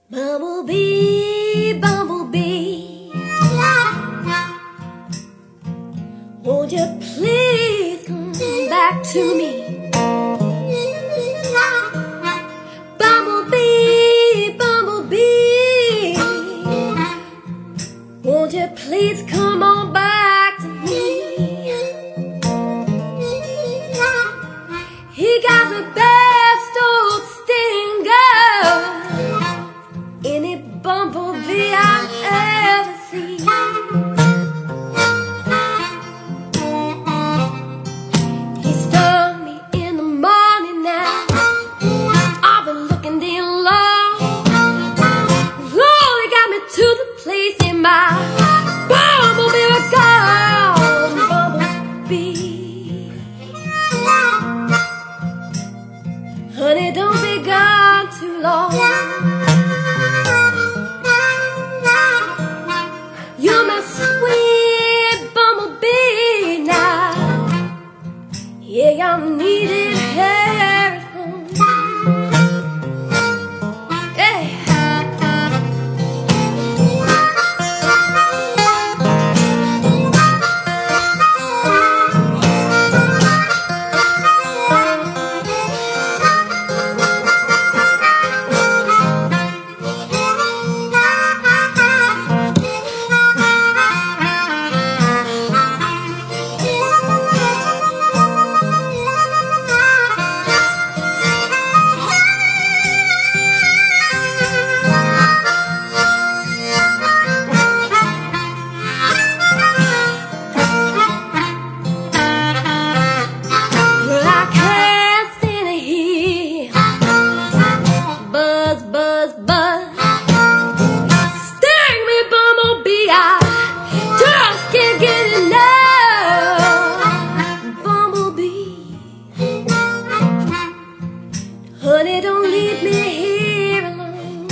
Bumblebee, bumblebee, won't you please come back to me? Bumblebee, bumblebee, won't you please come on back to me? He got the best old stinger any bumblebee I've ever seen. He stung me in the morning now. I've been looking damn long. Lord, he got me to the place in my bumblebee was gone. Bumblebee, honey, don't be gone too long. You're my sweet bumblebee now. Yeah, I'm needed here at home. Hey. Honey, don't leave me here alone.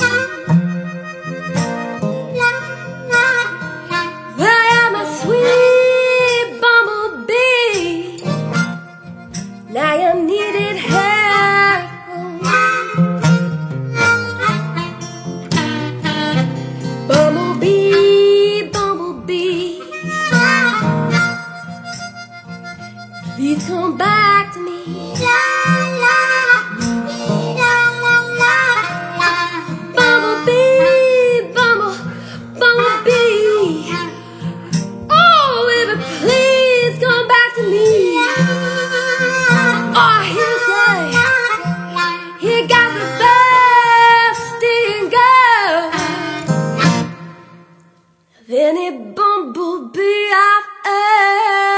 I am a sweet bumblebee. Now I'm needed here at home. Bumblebee, bumblebee, please come back to me. Any bumblebee I've ever